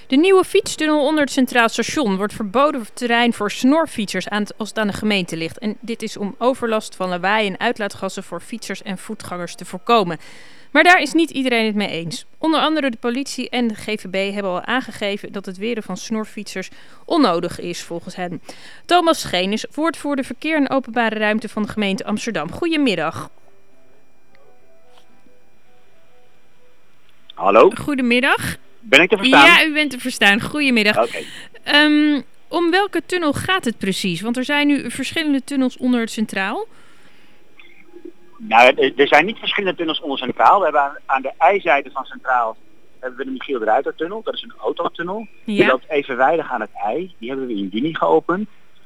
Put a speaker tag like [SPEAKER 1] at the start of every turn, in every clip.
[SPEAKER 1] De nieuwe fietstunnel onder het Centraal Station wordt verboden terrein voor snorfietsers als het aan de gemeente ligt. En dit is om overlast van lawaai en uitlaatgassen voor fietsers en voetgangers te voorkomen. Maar daar is niet iedereen het mee eens. Onder andere de politie en de GVB hebben al aangegeven dat het weren van snorfietsers onnodig is volgens hen. Thomas Scheen is woordvoerder verkeer en openbare ruimte van de gemeente Amsterdam. Goedemiddag.
[SPEAKER 2] Hallo?
[SPEAKER 1] Goedemiddag.
[SPEAKER 2] Ben ik te verstaan?
[SPEAKER 1] Ja, u bent te verstaan. Goedemiddag.
[SPEAKER 2] Oké.
[SPEAKER 1] Om welke tunnel gaat het precies? Want er zijn nu verschillende tunnels onder het Centraal.
[SPEAKER 2] Nou, er zijn niet verschillende tunnels onder Centraal. We hebben aan de ijzijde van Centraal hebben we de Michiel de Ruiter-tunnel. Dat is een autotunnel.
[SPEAKER 1] Ja.
[SPEAKER 2] Die loopt evenwijdig aan het IJ. Die hebben we in juni geopend.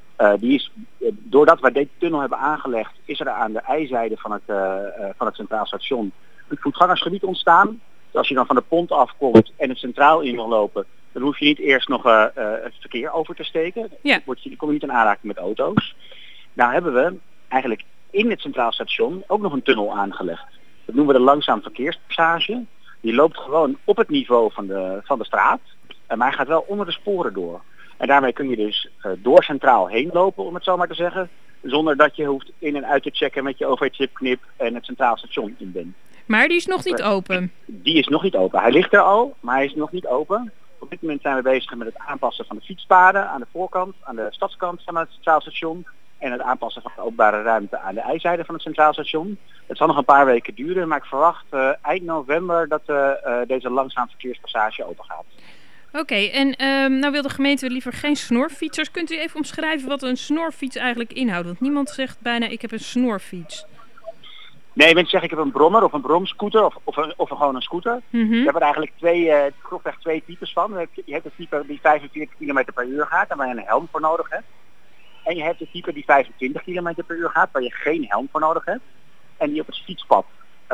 [SPEAKER 2] Doordat we deze tunnel hebben aangelegd, is er aan de ijzijde van het Centraal Station een voetgangersgebied ontstaan. Dus als je dan van de pont afkomt en het Centraal in wil lopen, dan hoef je niet eerst nog het verkeer over te steken.
[SPEAKER 1] Ja.
[SPEAKER 2] Dan kom je niet in aanraking met auto's. Nou hebben we eigenlijk in het Centraal Station ook nog een tunnel aangelegd. Dat noemen we de langzaam verkeerspassage. Die loopt gewoon op het niveau van de straat. Maar hij gaat wel onder de sporen door. En daarmee kun je dus door Centraal heen lopen, om het zo maar te zeggen. Zonder dat je hoeft in en uit te checken met je OV-chipknip en het Centraal Station in bent.
[SPEAKER 1] Maar die is nog niet open.
[SPEAKER 2] Die is nog niet open. Hij ligt er al, maar hij is nog niet open. Op dit moment zijn we bezig met het aanpassen van de fietspaden aan de voorkant, aan de stadskant van het Centraal Station. En het aanpassen van de openbare ruimte aan de ijzijde van het Centraal Station. Het zal nog een paar weken duren, maar ik verwacht eind november dat deze langzaam verkeerspassage open gaat.
[SPEAKER 1] Oké, en nou wil de gemeente liever geen snorfietsers. Kunt u even omschrijven wat een snorfiets eigenlijk inhoudt? Want niemand zegt bijna ik heb een snorfiets.
[SPEAKER 2] Nee, mensen zeggen ik heb een brommer of een bromscooter of gewoon een scooter.
[SPEAKER 1] Mm-hmm.
[SPEAKER 2] We hebben er eigenlijk grofweg twee types van. Je hebt het type die 45 km per uur gaat en waar je een helm voor nodig hebt. En je hebt het type die 25 km per uur gaat waar je geen helm voor nodig hebt. En die op het fietspad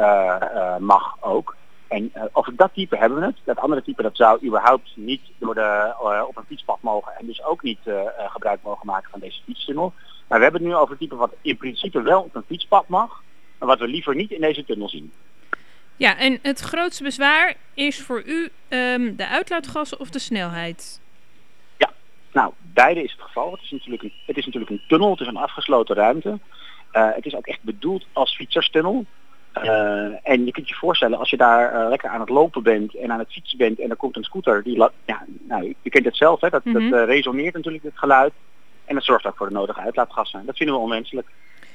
[SPEAKER 2] mag ook. En over dat type hebben we het. Dat andere type dat zou überhaupt niet op een fietspad mogen en dus ook niet gebruik mogen maken van deze fietstunnel. Maar we hebben het nu over het type wat in principe wel op een fietspad mag, maar wat we liever niet in deze tunnel zien. Ja,
[SPEAKER 1] en het grootste bezwaar is voor u de uitlaatgassen of de snelheid?
[SPEAKER 2] Ja, nou, beide is het geval. Het is natuurlijk een tunnel, het is een afgesloten ruimte. Het is ook echt bedoeld als fietserstunnel. En je kunt je voorstellen, als je daar lekker aan het lopen bent en aan het fietsen bent en er komt een scooter, je kent het zelf, hè, dat resoneert natuurlijk het geluid. En dat zorgt ook voor de nodige uitlaatgassen. Dat vinden we onwenselijk.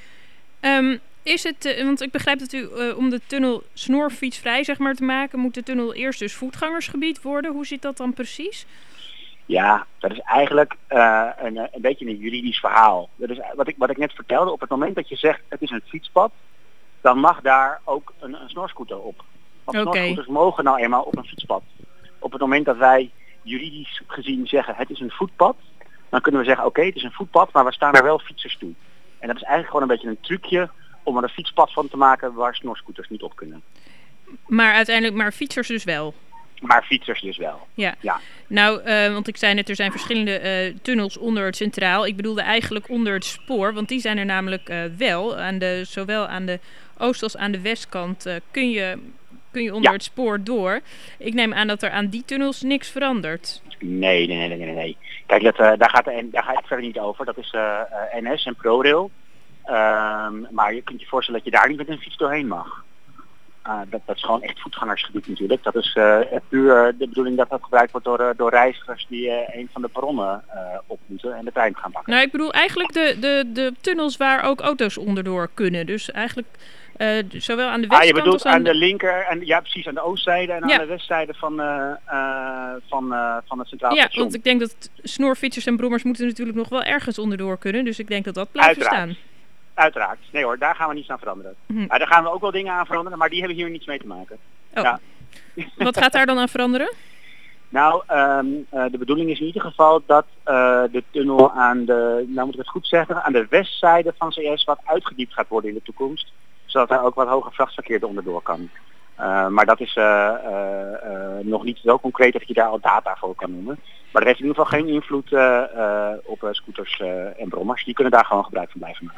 [SPEAKER 1] Is het, want ik begrijp dat u om de tunnel snorfietsvrij zeg maar te maken, moet de tunnel eerst dus voetgangersgebied worden. Hoe zit dat dan precies?
[SPEAKER 2] Ja, dat is eigenlijk een beetje een juridisch verhaal. Dat is wat ik net vertelde. Op het moment dat je zegt het is een fietspad, dan mag daar ook een snorscooter op. Want snorscooters mogen nou eenmaal op een fietspad. Op het moment dat wij juridisch gezien zeggen het is een voetpad, dan kunnen we zeggen oké, het is een voetpad, maar we staan er wel fietsers toe. En dat is eigenlijk gewoon een beetje een trucje om er een fietspad van te maken waar snorscooters niet op kunnen.
[SPEAKER 1] Maar uiteindelijk fietsers dus wel?
[SPEAKER 2] Maar fietsers dus wel.
[SPEAKER 1] Ja. Nou, want ik zei net, er zijn verschillende tunnels onder het Centraal. Ik bedoelde eigenlijk onder het spoor, want die zijn er namelijk wel. Zowel aan de oost- als aan de westkant kun je onder het spoor door. Ik neem aan dat er aan die tunnels niks verandert.
[SPEAKER 2] Nee. Kijk, daar ga ik verder niet over. Dat is NS en ProRail. Maar je kunt je voorstellen dat je daar niet met een fiets doorheen mag. Dat is gewoon echt voetgangersgebied natuurlijk. Dat is puur de bedoeling dat gebruikt wordt door reizigers die een van de perronnen op moeten en de trein gaan pakken.
[SPEAKER 1] Nou, ik bedoel eigenlijk de tunnels waar ook auto's onderdoor kunnen. Dus eigenlijk zowel aan de westkant
[SPEAKER 2] je bedoelt
[SPEAKER 1] als
[SPEAKER 2] aan de linker, ja precies, aan de oostzijde en aan de westzijde van het Centraal Station.
[SPEAKER 1] Ja, want ik denk dat snorfietsers en brommers moeten natuurlijk nog wel ergens onderdoor kunnen. Dus ik denk dat dat blijft staan.
[SPEAKER 2] Uiteraard. Nee hoor, daar gaan we niets aan veranderen. Maar daar gaan we ook wel dingen aan veranderen, maar die hebben hier niets mee te maken.
[SPEAKER 1] Oh. Ja. Wat gaat daar dan aan veranderen?
[SPEAKER 2] Nou, de bedoeling is in ieder geval dat de tunnel aan de westzijde van CS wat uitgediept gaat worden in de toekomst. Zodat er ook wat hoger vrachtverkeer onderdoor kan. Maar dat is nog niet zo concreet dat je daar al data voor kan noemen. Maar dat heeft in ieder geval geen invloed op scooters en brommers. Die kunnen daar gewoon gebruik van blijven maken.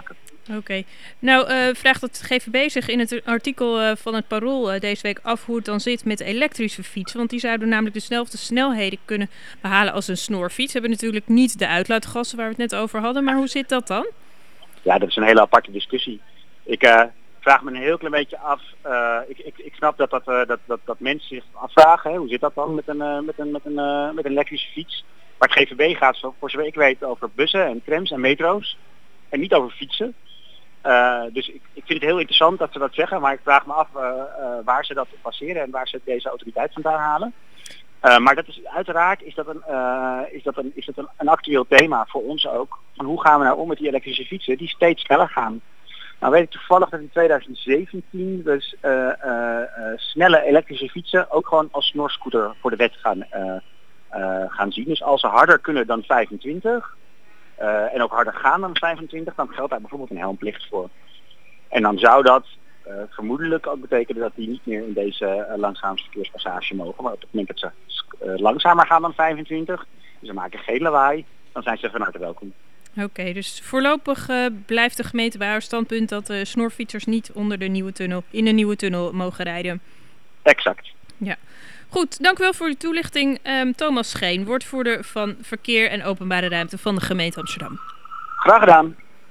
[SPEAKER 1] Oké. Nou, vraagt het GVB zich in het artikel van het Parool deze week af hoe het dan zit met elektrische fietsen. Want die zouden namelijk dezelfde snelheden kunnen behalen als een snorfiets. Ze hebben natuurlijk niet de uitlaatgassen waar we het net over hadden. Maar hoe zit dat dan?
[SPEAKER 2] Ja, dat is een hele aparte discussie. Ik vraag me een heel klein beetje af. Ik snap dat mensen zich afvragen. Hè, hoe zit dat dan met een elektrische fiets? Maar het GVB gaat, voor zover ik weet, over bussen en trams en metro's. En niet over fietsen. Dus ik vind het heel interessant dat ze dat zeggen. Maar ik vraag me af waar ze dat baseren en waar ze deze autoriteit vandaan halen. Maar dat is uiteraard is dat een actueel thema voor ons ook. Van hoe gaan we nou om met die elektrische fietsen die steeds sneller gaan. Nou weet ik toevallig dat in 2017 dus snelle elektrische fietsen ook gewoon als snorscooter voor de wet gaan zien. Dus als ze harder kunnen dan 25 en ook harder gaan dan 25, dan geldt daar bijvoorbeeld een helmplicht voor. En dan zou dat vermoedelijk ook betekenen dat die niet meer in deze langzaamste verkeerspassage mogen. Maar op het moment dat ze langzamer gaan dan 25, dus ze maken geen lawaai, dan zijn ze van harte welkom.
[SPEAKER 1] Oké, dus voorlopig blijft de gemeente bij haar standpunt dat snorfietsers niet in de nieuwe tunnel mogen rijden.
[SPEAKER 2] Exact.
[SPEAKER 1] Ja. Goed, dank u wel voor de toelichting. Thomas Scheen, woordvoerder van Verkeer en Openbare Ruimte van de gemeente Amsterdam.
[SPEAKER 2] Graag gedaan.